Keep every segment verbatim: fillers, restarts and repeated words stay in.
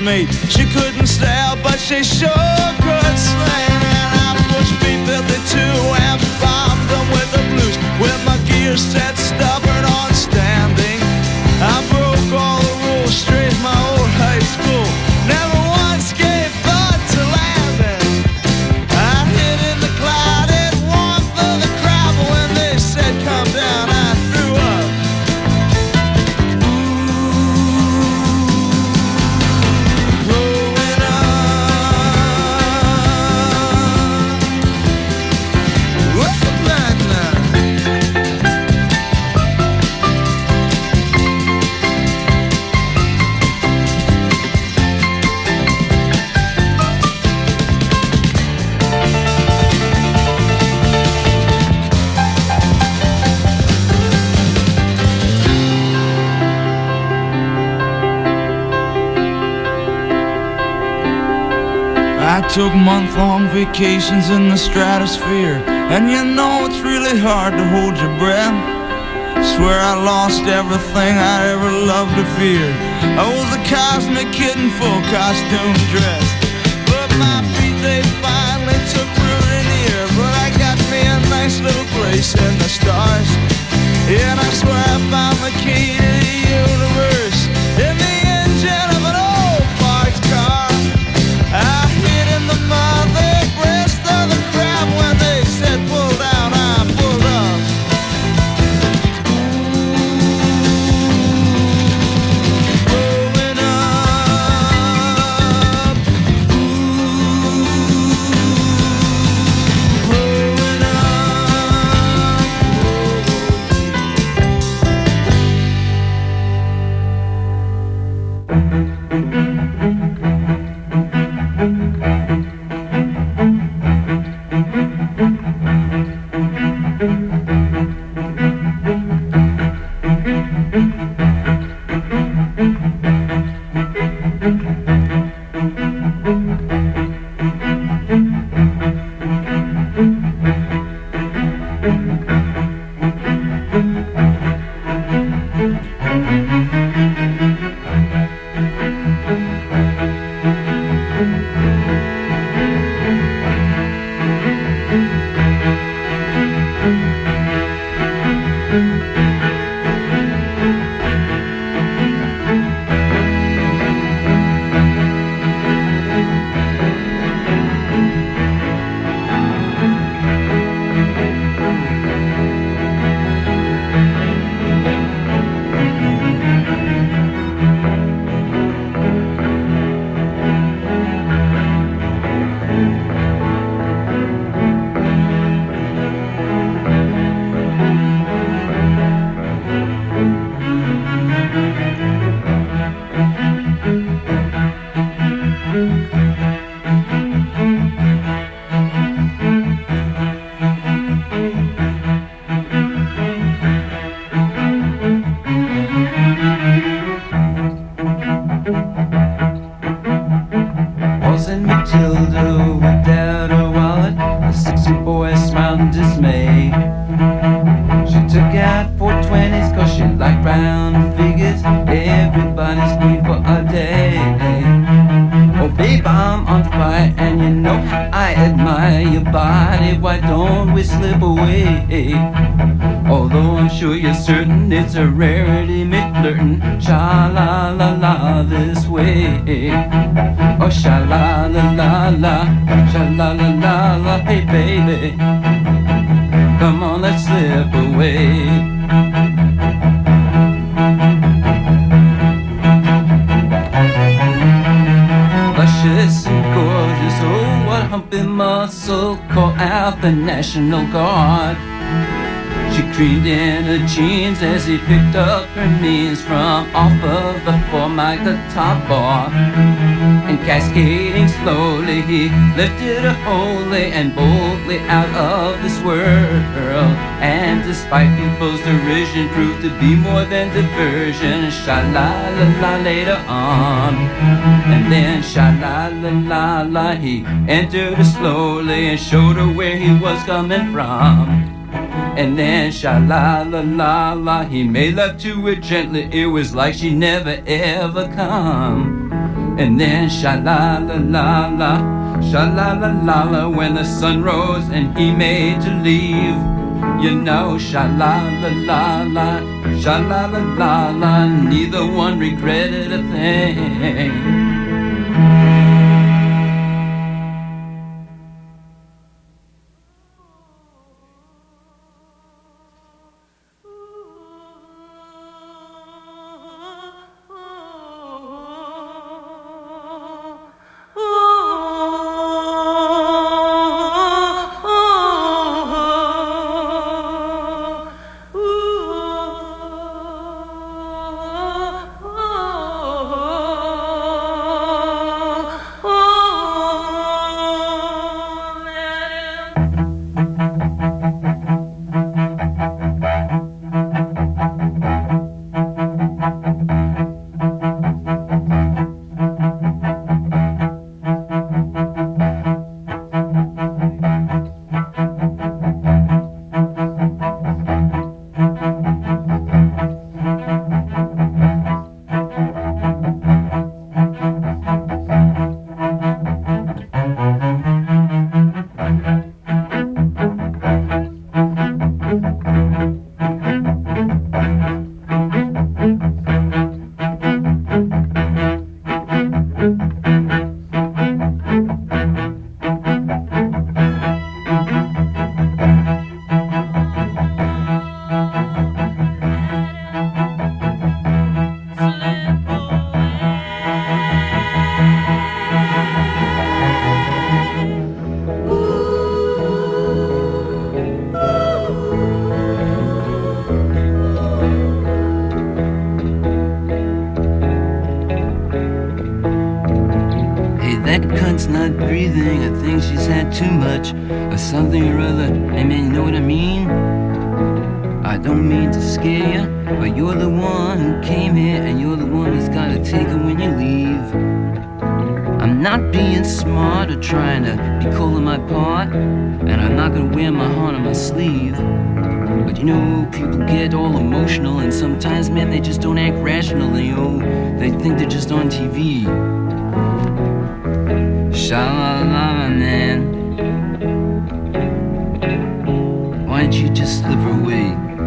meat. She couldn't sail, but she sure could sing. And I pushed B fifty-two and bombed them with the blues, with my gear set stubborn on standing. I broke all the rules, straight my old high school. Never once gave thought to landing. I hid in the clouded warmth of the crowd, but when they said come down, I threw up. Growing up, whoa, nah, nah. I took month-long vacations in the stratosphere, and you know it's really hard to hold your breath. Swear I lost everything I ever loved or feared. I was a cosmic kid in full costume dress, but my feet, they finally took root in here. But I got me a nice little place in the stars, and I swear I found the key to the universe in the engine of an old parked car. I hid in the mother breast of the crowd when they said pull down, I pulled up. Growing up, growing It's a rarity, McFlirtin', sha-la-la-la this way. Oh, sha-la-la-la-la, sha-la-la-la-la, hey baby, come on, let's slip away. Luscious and gorgeous, oh, what humpy muscle, call out the National Guard. She creamed in her jeans as he picked up her knees from off of the Formica top bar. And cascading slowly, he lifted her wholly and boldly out of this world. And despite people's derision, proved to be more than diversion. Sha-la-la-la later on, and then sha-la-la-la-la, he entered her slowly and showed her where he was coming from. And then sha-la-la-la-la, he made love to her gently. It was like she never ever come. And then sha-la-la-la-la, sha-la-la-la-la, when the sun rose and he made to leave. You know, sha-la-la-la-la, sha-la-la-la-la, neither one regretted a thing. Not breathing, I think she's had too much or something or other. Hey man, you know what I mean? I don't mean to scare you, but you're the one who came here, and you're the one that's gotta take her when you leave. I'm not being smart or trying to be cool in my part, and I'm not gonna wear my heart on my sleeve. But you know, people get all emotional, and sometimes, man, they just don't act rationally. Oh, they think they're just on T V. Sha-la-la-la, man, why don't you just slip her away?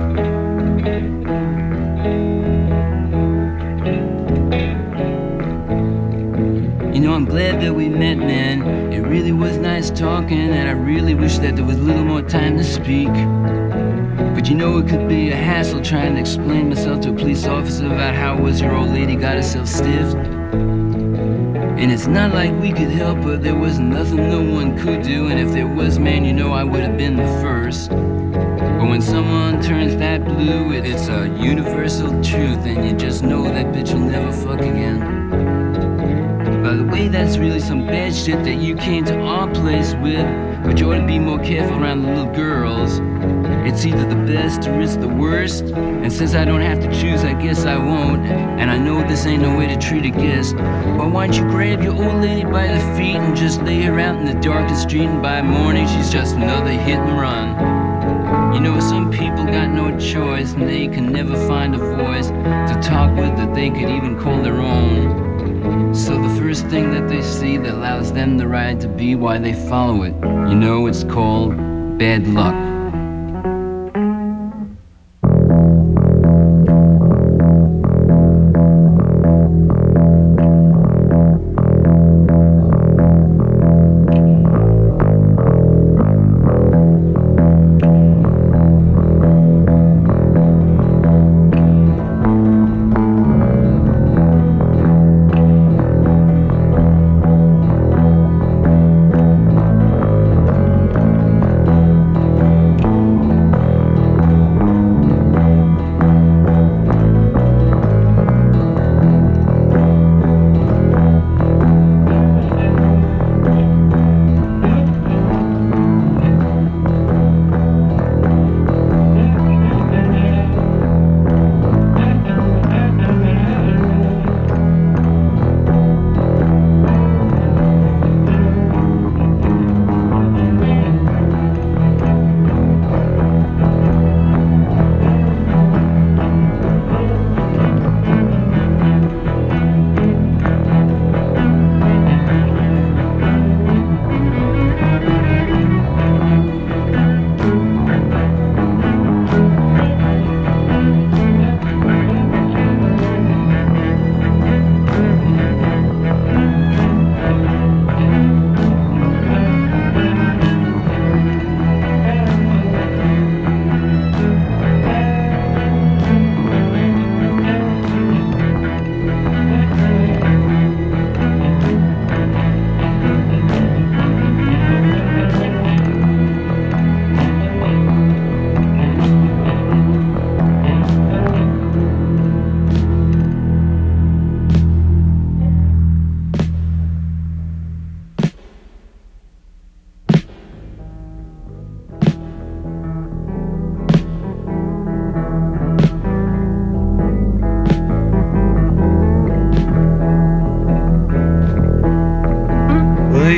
You know, I'm glad that we met, man. It really was nice talking, and I really wish that there was a little more time to speak. But you know, it could be a hassle trying to explain myself to a police officer about how it was your old lady got herself stiffed. And it's not like we could help her, there was nothing no one could do. And if there was, man, you know I would have been the first. But when someone turns that blue, it's a universal truth, and you just know that bitch will never fuck again. By the way, that's really some bad shit that you came to our place with. But you ought to be more careful around the little girls. It's either the best or it's the worst. And since I don't have to choose, I guess I won't. And I know this ain't no way to treat a guest. But why don't you grab your old lady by the feet and just lay her out in the darkest street, and by morning she's just another hit and run. You know, some people got no choice, and they can never find a voice to talk with that they could even call their own. So the first thing that they see that allows them the right to be why they follow it. You know, it's called bad luck.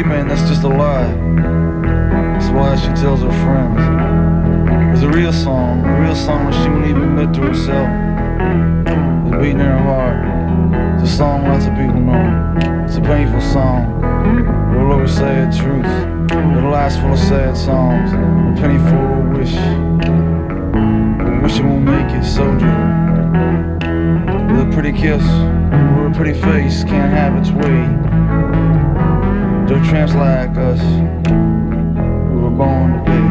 man, that's just a lie. That's why she tells her friends. It's a real song, a real song that she wouldn't even admit to herself. It's beating in her heart. It's a song lots of people know. It's a painful song. It'll always say the truth. It'll last full of sad songs. A penny for a wish. Wish it won't make it, soldier. With a pretty kiss or a pretty face can't have its way. Dirt tramps like us, we were born to pay.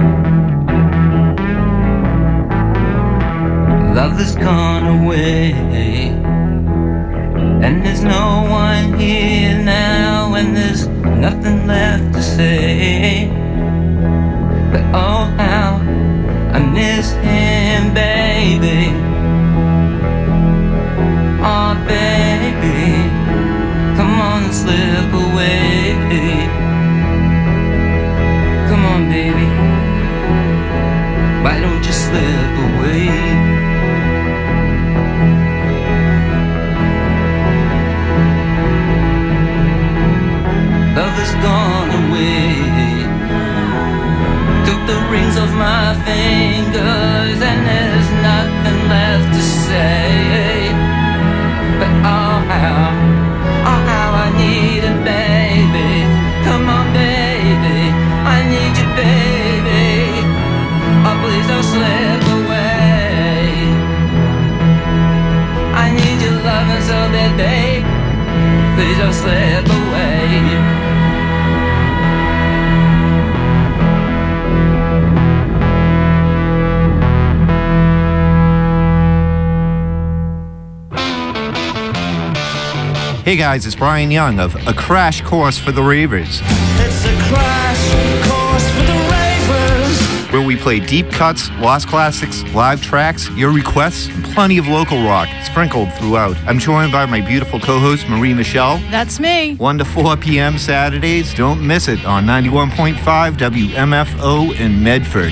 Love has gone away, and there's no one here now, and there's nothing left to say. But oh how I miss him, baby. Oh baby, come on and slip away. Come on baby, why don't you slip away? Love has gone away, took the rings off my fingers, and there's nothing left to say. But oh how, oh how I need it, baby. Come on baby, I need you baby. Oh please don't slip away. I need your loving so bad, babe. Please don't slip away. Hey guys, it's Brian Young of A Crash Course for the Ravers. It's a crash course for the ravers, where we play deep cuts, lost classics, live tracks, your requests, and plenty of local rock sprinkled throughout. I'm joined by my beautiful co-host, Marie Michelle. That's me. one to four p.m. Saturdays. Don't miss it on ninety-one point five W M F O in Medford.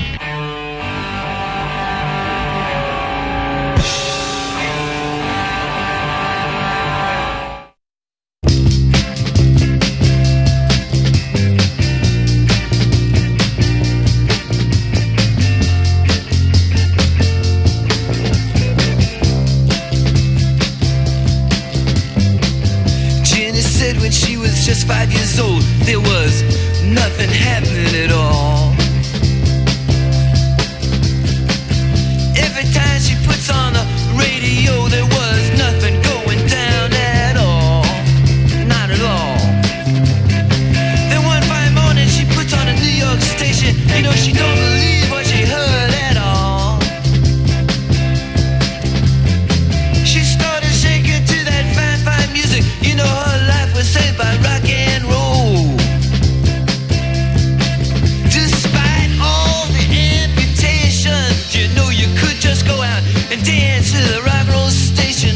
you know you could just go out and dance to the rock and roll station.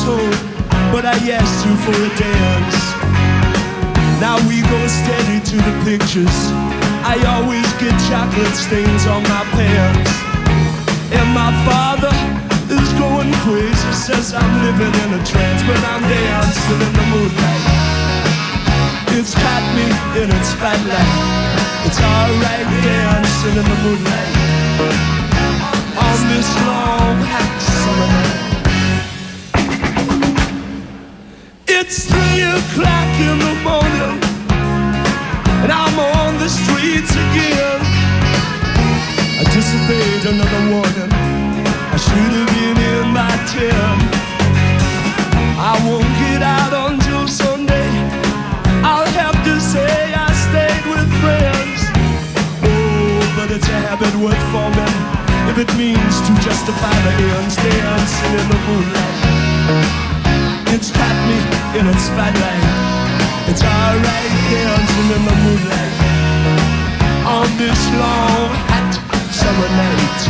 home, but I asked you for a dance. Now we go steady to the pictures. I always get chocolate stains on my pants. And my father is going crazy, says I'm living in a trance, but I'm dancing in the moonlight. It's got me in its spotlight. It's alright dancing in the moonlight on this long hot summer night. It's three o'clock in the morning, and I'm on the streets again. I disobeyed another warning. I should have been in by ten. I won't get out until Sunday. I'll have to say I stayed with friends. Oh, but it's a habit worth forming if it means to justify the ends. Dancing in the moonlight, it's got me in its spotlight. It's alright dancing in the moonlight on this long hot summer night.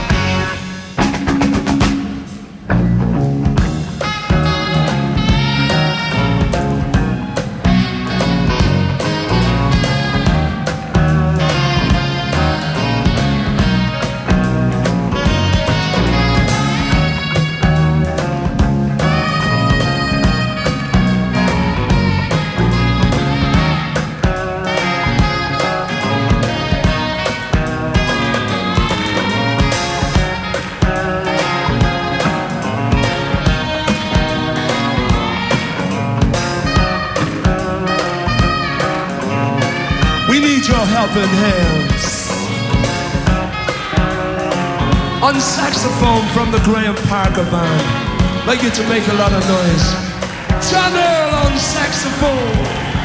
Helping hands on saxophone from the Graham Parker band. Like you to make a lot of noise. John Earl on saxophone.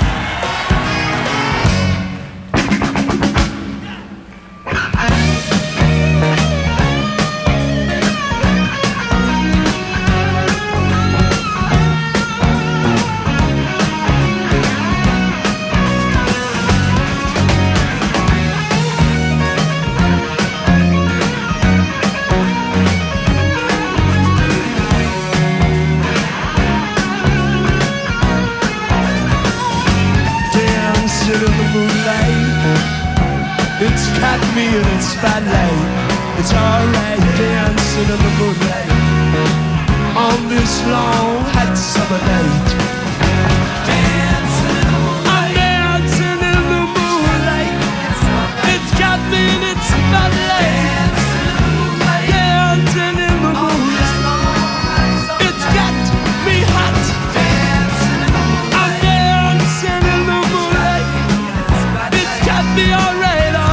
It's got me in its spotlight. It's alright dancing in the moonlight on this long hot summer night. Dancing in the moonlight. I'm dancing in the moonlight. It's got me in its spotlight. Dancing in the moonlight. It's got me hot. I'm dancing in the moonlight. It's got me alright.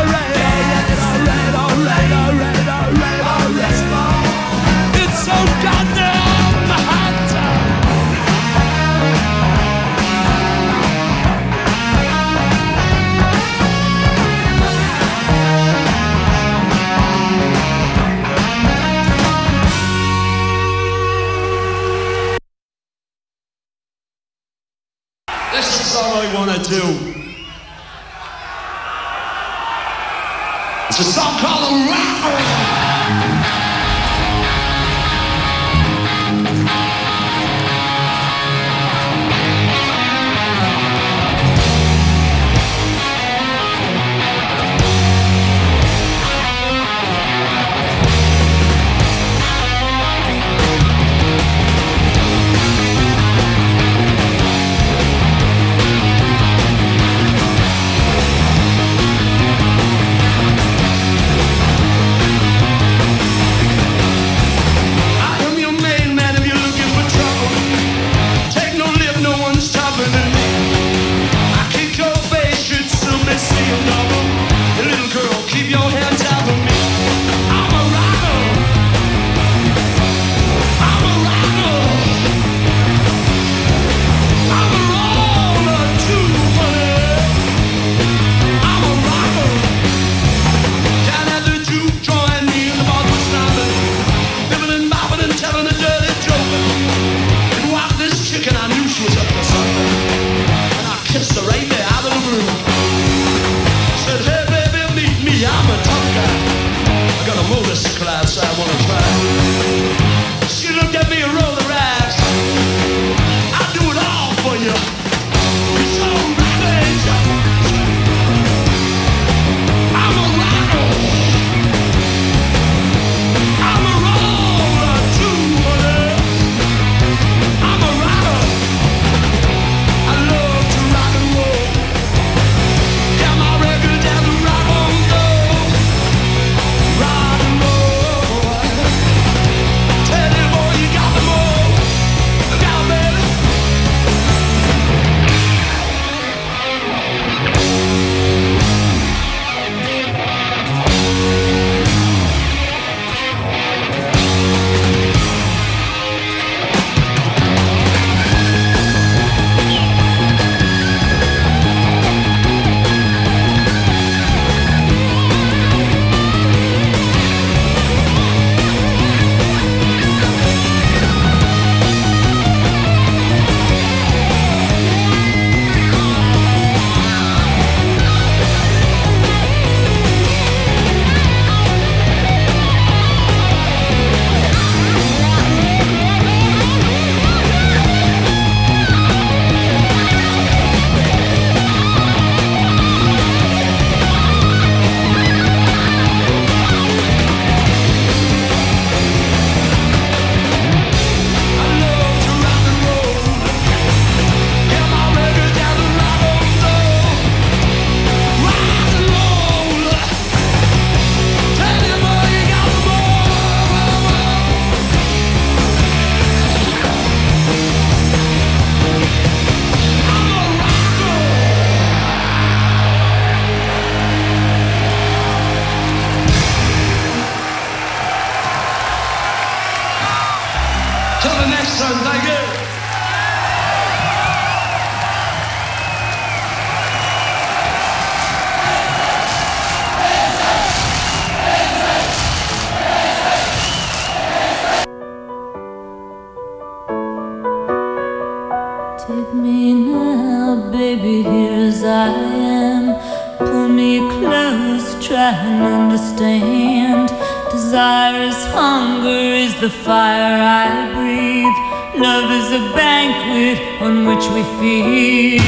This is all I want to do. It's a song called Rock. understand. Desire is hunger, is the fire I breathe. Love is a banquet on which we feed.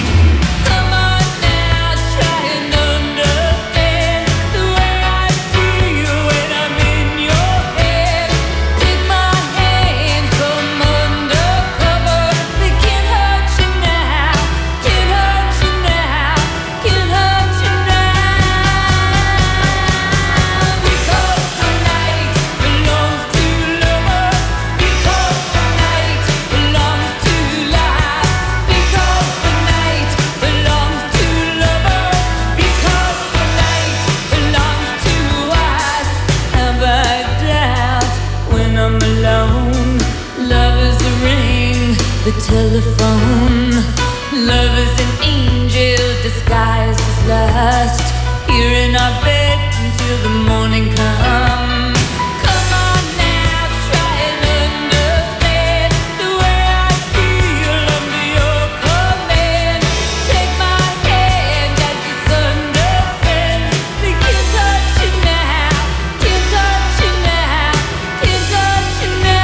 The telephone. Love is an angel disguised as lust, here in our bed until the morning comes. Come on now, try and understand the way I feel under your command. Take my hand as the sun descends. We can't touch you now, can't touch you now, can't touch you now.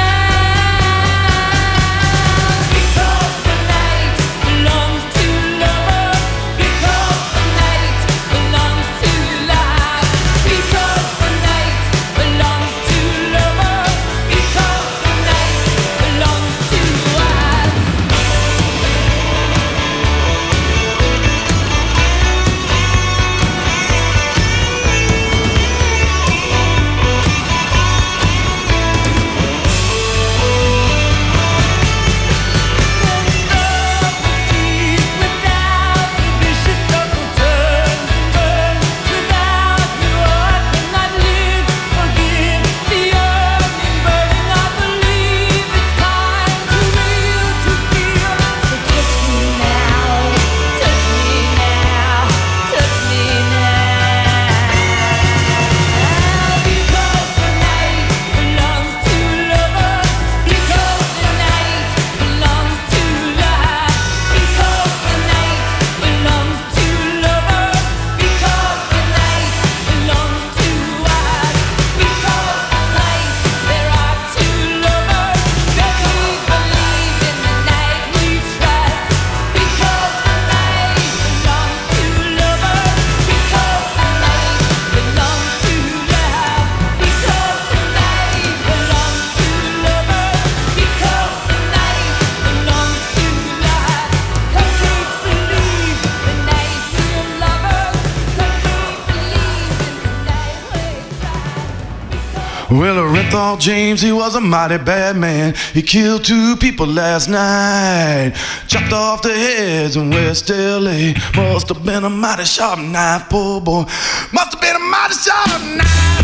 Well, Orenthal James, he was a mighty bad man. He killed two people last night, chopped off their heads in West L A. Must have been a mighty sharp knife, poor boy. Must have been a mighty sharp knife.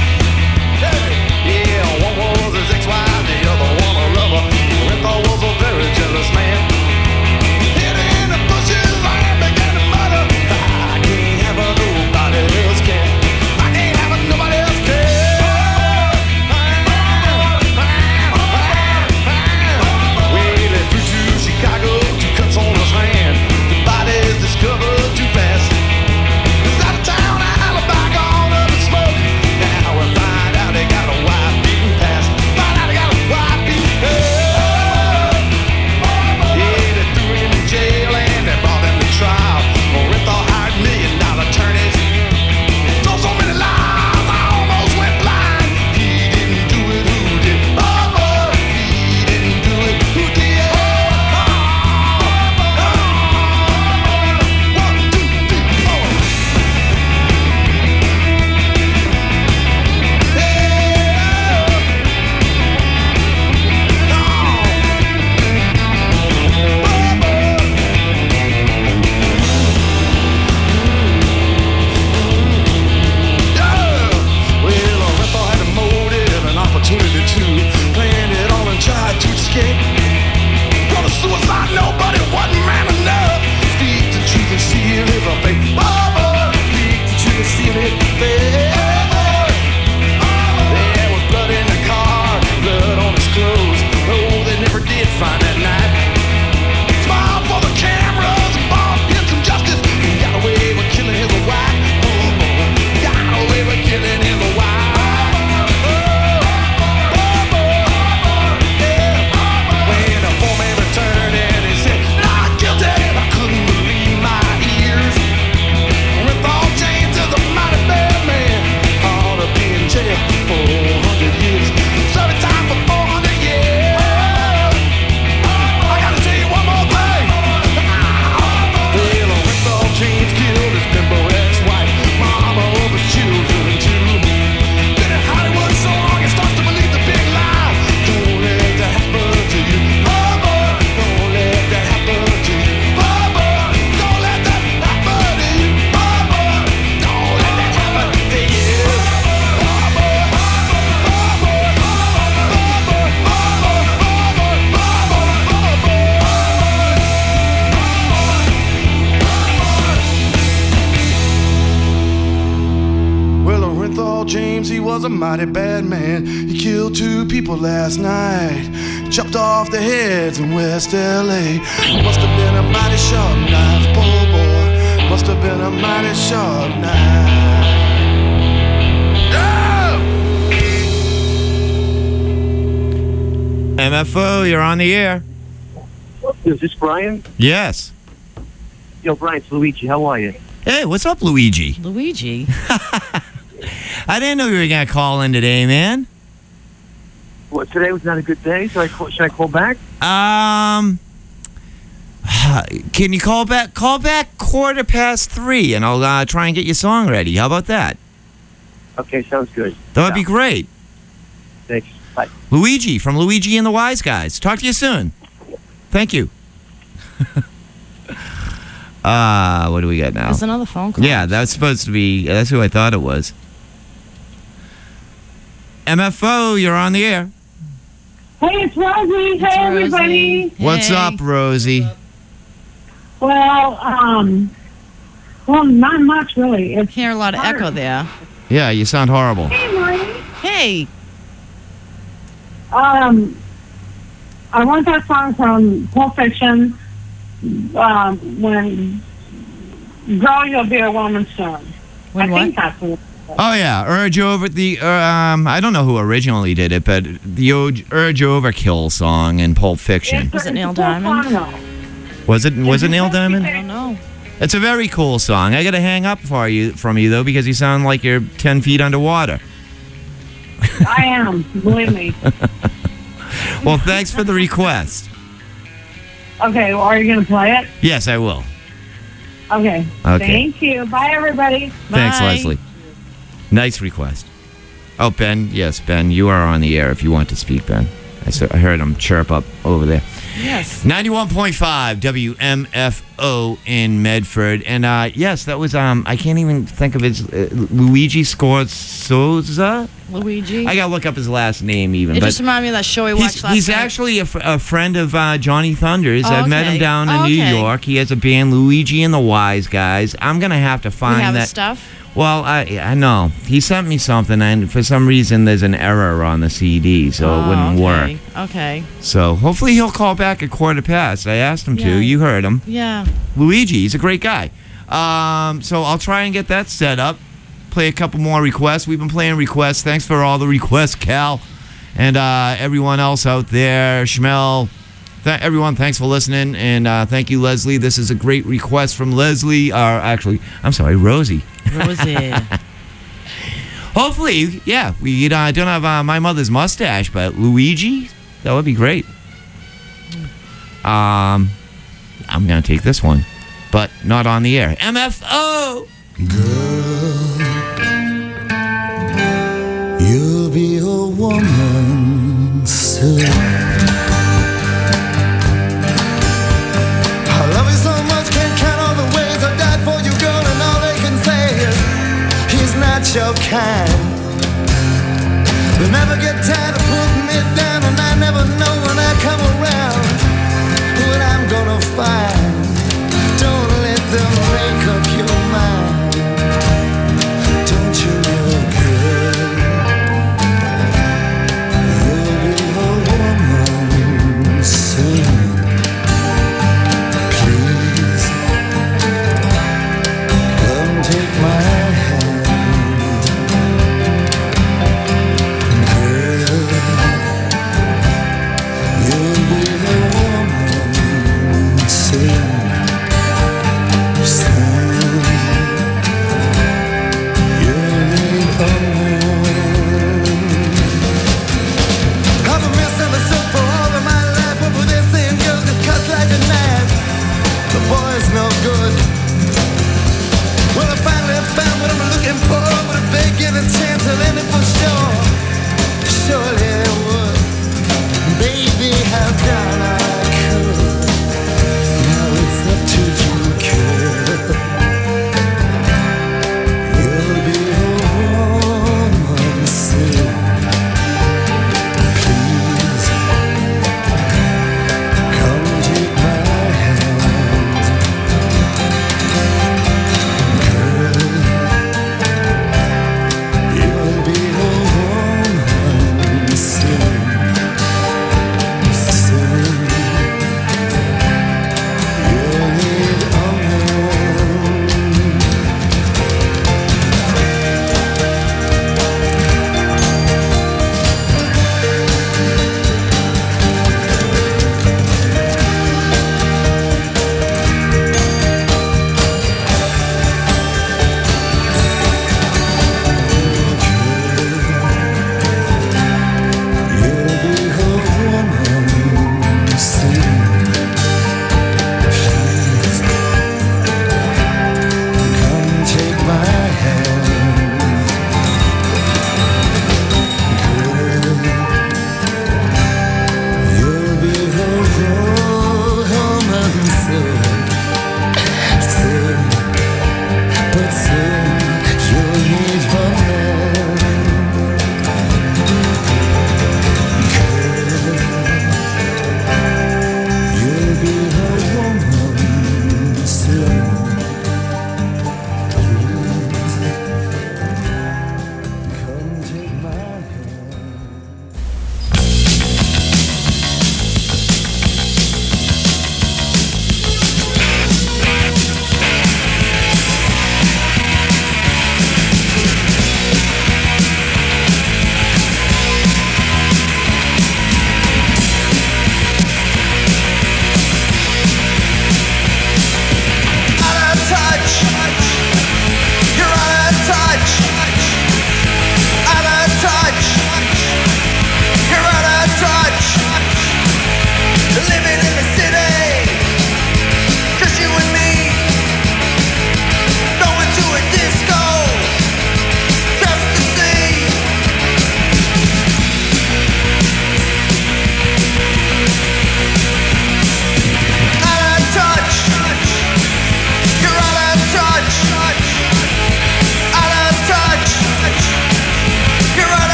Hey, yeah, one was his ex-wife, the other one a lover. Orenthal was a very jealous man. Hid in the bushes and began to mutter, I can't have a nobody else can. I can't have a nobody else can. Chicago, two cuts on his hand. The body is discovered too fast. He's out of town, alibi gone up in smoke. James, he was a mighty bad man. He killed two people last night, chopped off their heads in West L A. Must have been a mighty sharp knife, poor boy. Must have been a mighty sharp knife. M F O, you're on the air. Is this Brian? Yes. Yo, Brian, it's Luigi. How are you? Hey, what's up, Luigi? Luigi? I didn't know you were going to call in today, man. What, today was not a good day, so I call, should I call back? Um, can you call back? Call back quarter past three, and I'll uh, try and get your song ready. How about that? Okay, sounds good. That would Yeah. be great. Thanks. Bye. Luigi from Luigi and the Wise Guys. Talk to you soon. Thank you. uh, what do we got now? There's another phone call. Yeah, that's supposed to be, that's who I thought it was. M F O, you're on the air. Hey, it's Rosie. It's hey, Rosie. everybody. What's Hey. up, Rosie? Well, um, well, not much really. It's Hear a lot of echo there. Yeah, you sound horrible. Hey, Marie. Hey, Um, I want that song from Pulp Fiction. Um, when girl, you'll be a woman soon. When I what? think that's what. Oh yeah, Urge Over the uh, um I don't know who originally did it, but the Urge Urge Overkill song in Pulp Fiction. Was it Neil it's a full Diamond? song, though. Was it was it Neil Diamond? I don't know. It's a very cool song. I got to hang up for you from you though because you sound like you're ten feet underwater. I am. Believe me. Well, thanks for the request. Okay, well, are you going to play it? Yes, I will. Okay. Okay. Thank you. Bye, everybody. Thanks, Bye. Leslie. Nice request. Oh, Ben, yes, Ben, you are on the air if you want to speak, Ben. I, saw, I heard him chirp up over there. Yes. ninety-one point five W M F O in Medford. And uh, yes, that was, um, I can't even think of his, uh, Luigi Scorzosa? Luigi. I got to look up his last name even. It but just reminded me of that show we watched he's last he's night. actually a, f- a friend of uh, Johnny Thunders. Oh, I've met okay. him down in Oh, New okay. York. He has a band, Luigi and the Wise Guys. I'm going to have to We find have that. his stuff. Well, I I know. He sent me something, and for some reason, there's an error on the C D, so Oh, it wouldn't okay. work. Okay. So hopefully he'll call back at quarter past. I asked him Yeah. to. You heard him. Yeah. Luigi, he's a great guy. Um, so I'll try and get that set up. Play a couple more requests. We've been playing requests. Thanks for all the requests, Cal, and uh, everyone else out there. Schmel. Th- everyone, thanks for listening, and uh, thank you, Leslie. This is a great request from Leslie. Uh, actually, I'm sorry, Rosie. Rosie. Hopefully, yeah, we uh, don't have uh, my mother's mustache, but Luigi, that would be great. Um, I'm gonna take this one, but not on the air. M F O. You'll be a woman soon. I love you so much, can't count all the ways I died for you, girl, and all they can say is he's not your kind. They never get tired of putting me down, and I never know when I come around what I'm gonna find. Don't let them make up your mind. Don't you know, girl, you'll be a woman soon. Please, come take my hand. Girl,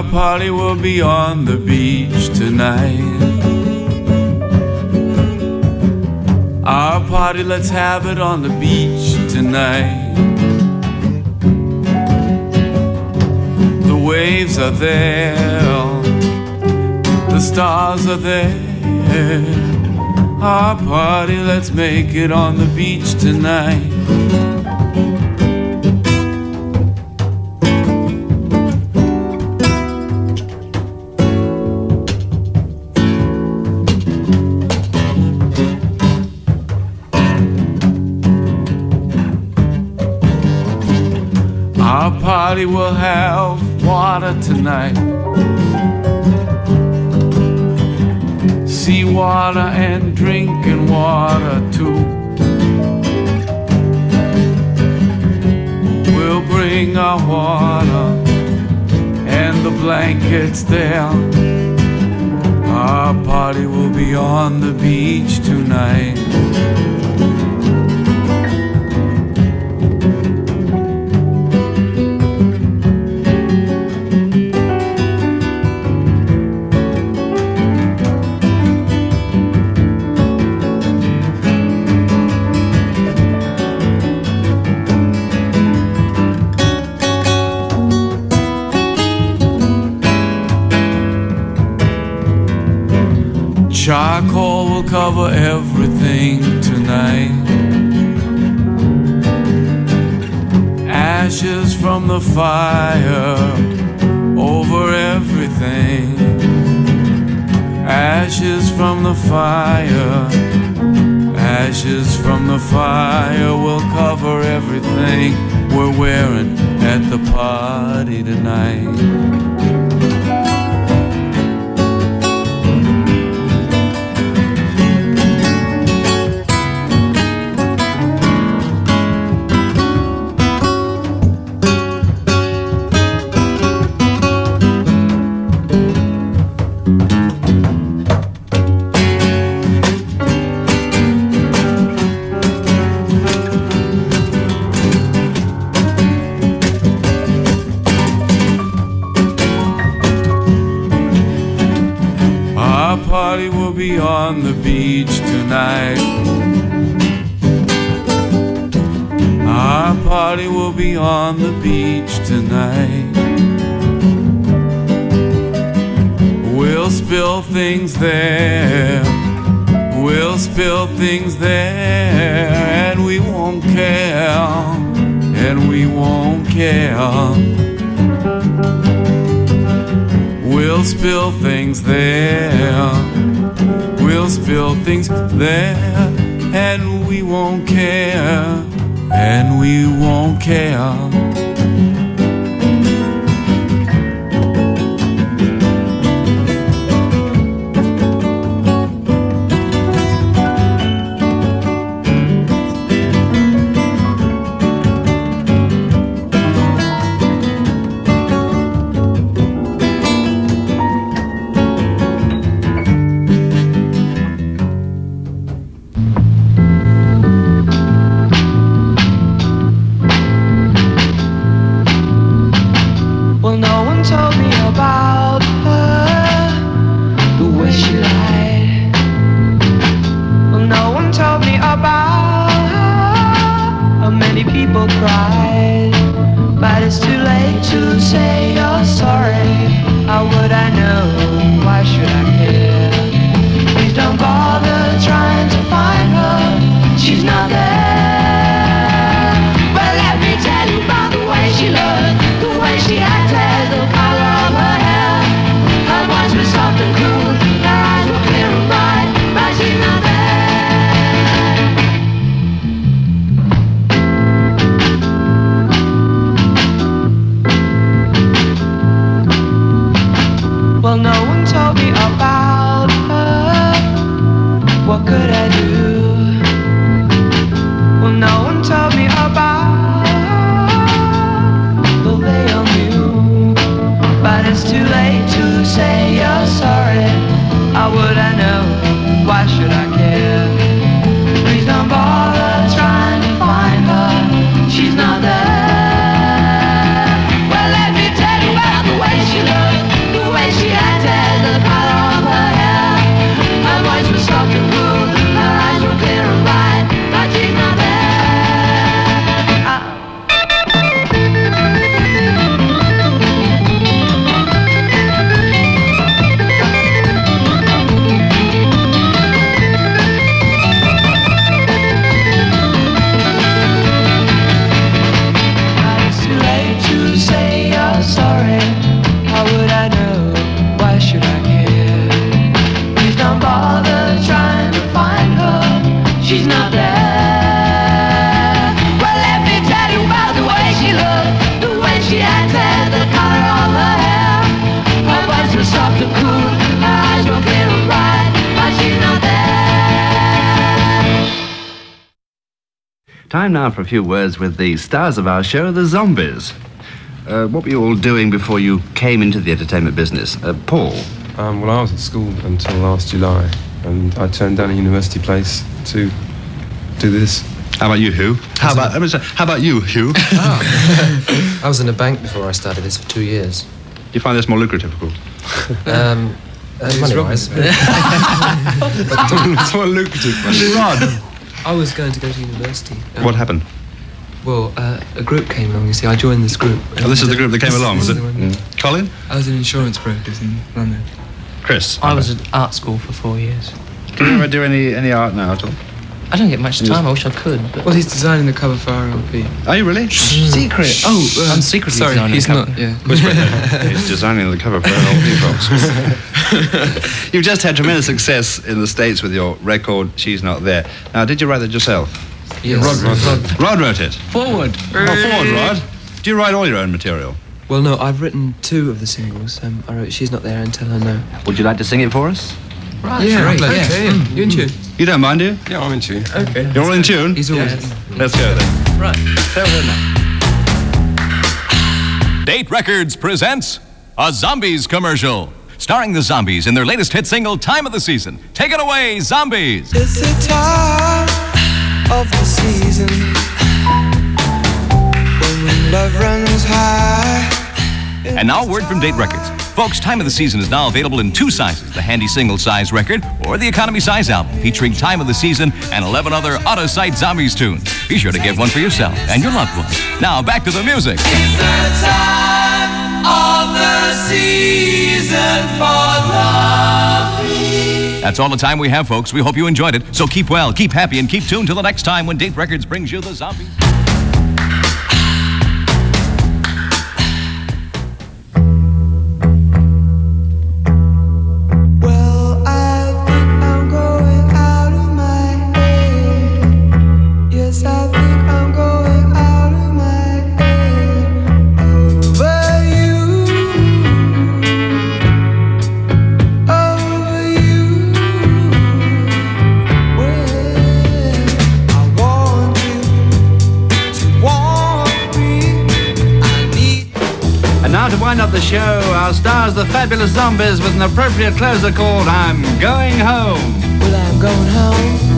party will be on the beach tonight. Our party, let's have it on the beach tonight. The waves are there, the stars are there. Our party, let's make it on the beach tonight. Our party will have water tonight. Seawater and drinking water too. We'll bring our water and the blankets there. Our party will be on the beach tonight. Charcoal will cover everything tonight. Ashes from the fire over everything. Ashes from the fire. Ashes from the fire will cover everything we're wearing at the party tonight. Our party will be on the beach tonight. Our party will be on the beach tonight. We'll spill things there. We'll spill things there. And we won't care. And we won't care. We'll spill things there. We'll spill things there. And we won't care. And we won't care. Well, no one told me about her, the way she lied. Well, no one told me about her, how many people cried. But it's too late to say you're sorry. How would I know? Why should I care? Please don't bother trying to find her. She's not there. But let me tell you about the way she looked, the way she acted, the color of her hair. Her voice was soft and cool, her eyes were clear and bright, but she's not there. Well, no one told me about there. Well, let me tell you about the way she looked, the way she acted, the color of her hair. Her voice was soft and cool, her eyes were clear and bright, but she's not there. Time now for a few words with the stars of our show, the Zombies. Uh, what were you all doing before you came into the entertainment business? Uh, Paul? Um, well, I was at school until last July, and I turned down a university place to do this. How about you, Hugh? How about, let me say, how about you, Hugh? Oh. I was in a bank before I started this for two years. Do you find this more lucrative, Paul? Um, uh, money-wise. It's more lucrative. Rod? I was going to go to university. Um, What happened? Well, uh, a group came along, you see. I joined this group. Oh, this is the group that came This along, is was it? the one. Mm. Colin? I was in insurance brokers in London. Chris? I was at art school for four years. Do you ever do any, any art now at all? I don't get much time. I wish I could. But Well, he's designing the cover for R L P. Are you really? Secret. Oh, uh, I'm secretly sorry, designing he's the cover. not. Yeah. Which way then? He's designing the cover for R L P, folks. You've just had tremendous success in the States with your record, She's Not There. Now, did you write it yourself? Yes. Rod, Rod, Rod. Rod wrote it. Forward. Oh, forward, Rod. Do you write all your own material? Well, no, I've written two of the singles. Um, I wrote She's Not There and Tell Her No. Would you like to sing it for us? Right, yeah, great, okay, yeah. yeah. You in tune? You don't mind, do you? Yeah, I'm in tune. Okay. You're all in tune? He's always Yes. Let's go then. Right. Tell her now. Date Records presents a Zombies commercial. Starring the Zombies in their latest hit single, Time of the Season. Take it away, Zombies! It's the time of the season when love runs high. And now, a word from Date Records. Folks, Time of the Season is now available in two sizes, the handy single-size record or the economy-size album, featuring Time of the Season and eleven other out-of-sight Zombies tunes. Be sure to get one for yourself and your loved ones. Now, back to the music. It's the time of the season for love. That's all the time we have, folks. We hope you enjoyed it. So keep well, keep happy, and keep tuned till the next time when Date Records brings you the Zombies. Well, I think I'm going out of my head. Yes, I think I'm going out of my head over you, over you. Well, I want you to want me. I need. And now to wind up the show, our stars, the Fabulous Zombies, with an appropriate closer called I'm Going Home. Well, I'm going home.